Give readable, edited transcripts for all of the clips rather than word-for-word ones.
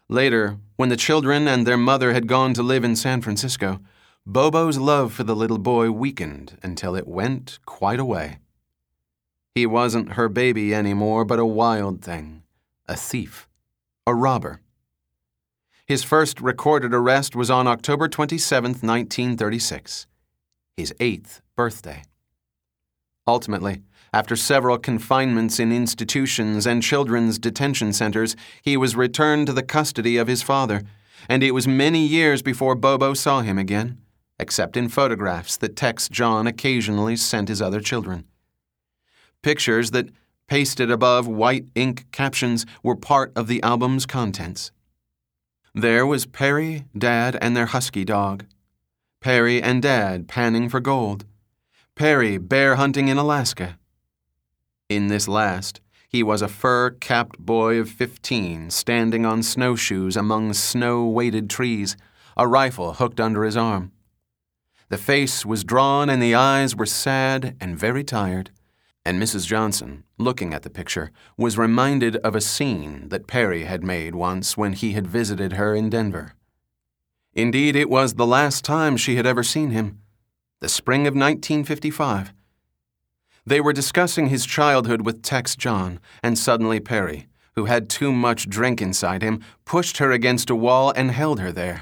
Later, when the children and their mother had gone to live in San Francisco, Bobo's love for the little boy weakened until it went quite away. He wasn't her baby anymore, but a wild thing, a thief, a robber. His first recorded arrest was on October 27, 1936, his 8th birthday. Ultimately, after several confinements in institutions and children's detention centers, he was returned to the custody of his father, and it was many years before Bobo saw him again, except in photographs that Tex John occasionally sent his other children. Pictures that, pasted above white ink captions, were part of the album's contents. There was Perry, Dad, and their husky dog. Perry and Dad panning for gold. Perry bear hunting in Alaska. In this last, he was a fur-capped boy of 15 standing on snowshoes among snow-weighted trees, a rifle hooked under his arm. The face was drawn and the eyes were sad and very tired, and Mrs. Johnson, looking at the picture, was reminded of a scene that Perry had made once when he had visited her in Denver. Indeed, it was the last time she had ever seen him, the spring of 1955. They were discussing his childhood with Tex John, and suddenly Perry, who had too much drink inside him, pushed her against a wall and held her there.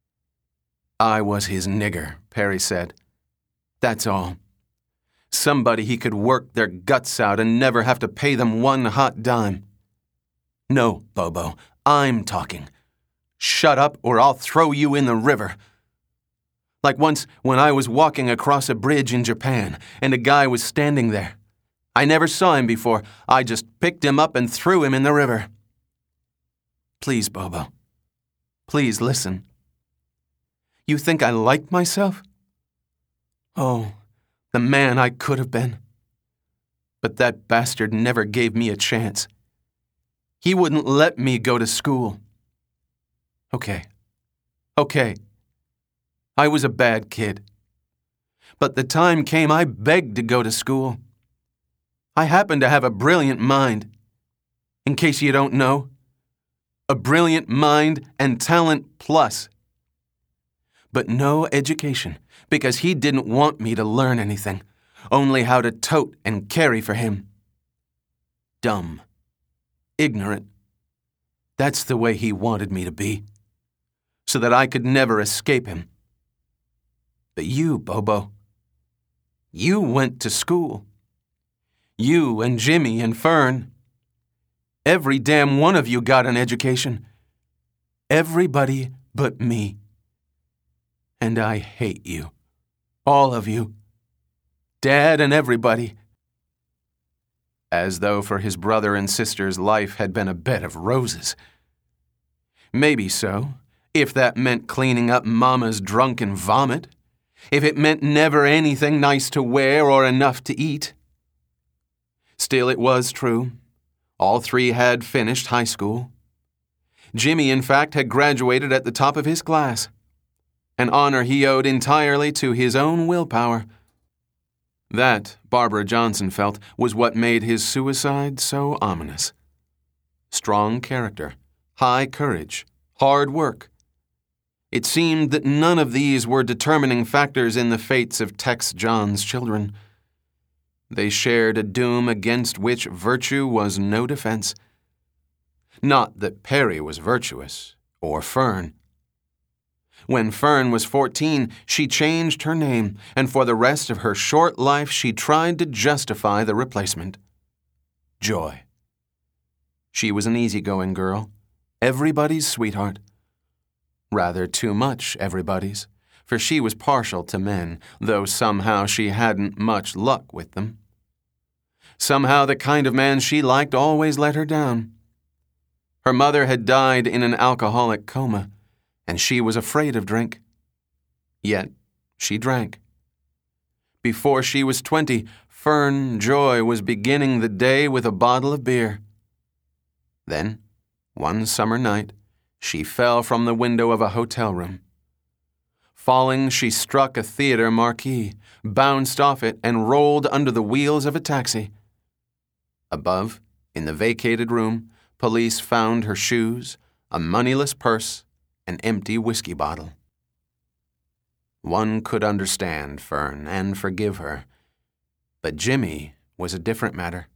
"I was his nigger," Perry said. "That's all. Somebody he could work their guts out and never have to pay them one hot dime. No, Bobo, I'm talking. Shut up or I'll throw you in the river. Like once when I was walking across a bridge in Japan and a guy was standing there. I never saw him before. I just picked him up and threw him in the river. Please, Bobo. Please listen. You think I like myself? Oh, the man I could have been. But that bastard never gave me a chance. He wouldn't let me go to school. Okay. I was a bad kid. But the time came I begged to go to school. I happen to have a brilliant mind. In case you don't know, a brilliant mind and talent plus. But no education, because he didn't want me to learn anything, only how to tote and carry for him. Dumb. Ignorant. That's the way he wanted me to be, so that I could never escape him. But you, Bobo, you went to school. You and Jimmy and Fern. Every damn one of you got an education. Everybody but me. And I hate you. All of you. Dad and everybody. As though for his brother and sister's life had been a bed of roses. Maybe so, if that meant cleaning up Mama's drunken vomit. If it meant never anything nice to wear or enough to eat. Still, it was true. All three had finished high school. Jimmy, in fact, had graduated at the top of his class, an honor he owed entirely to his own willpower. That, Barbara Johnson felt, was what made his suicide so ominous. Strong character, high courage, hard work. It seemed that none of these were determining factors in the fates of Tex John's children. They shared a doom against which virtue was no defense. Not that Perry was virtuous, or Fern. When Fern was 14, she changed her name, and for the rest of her short life she tried to justify the replacement. Joy. She was an easygoing girl, everybody's sweetheart. Rather too much everybody's, for she was partial to men, though somehow she hadn't much luck with them. Somehow the kind of man she liked always let her down. Her mother had died in an alcoholic coma, and she was afraid of drink. Yet she drank. Before she was 20, Fern Joy was beginning the day with a bottle of beer. Then, one summer night, she fell from the window of a hotel room. Falling, she struck a theater marquee, bounced off it, and rolled under the wheels of a taxi. Above, in the vacated room, police found her shoes, a moneyless purse, an empty whiskey bottle. One could understand Fern and forgive her, but Jimmy was a different matter.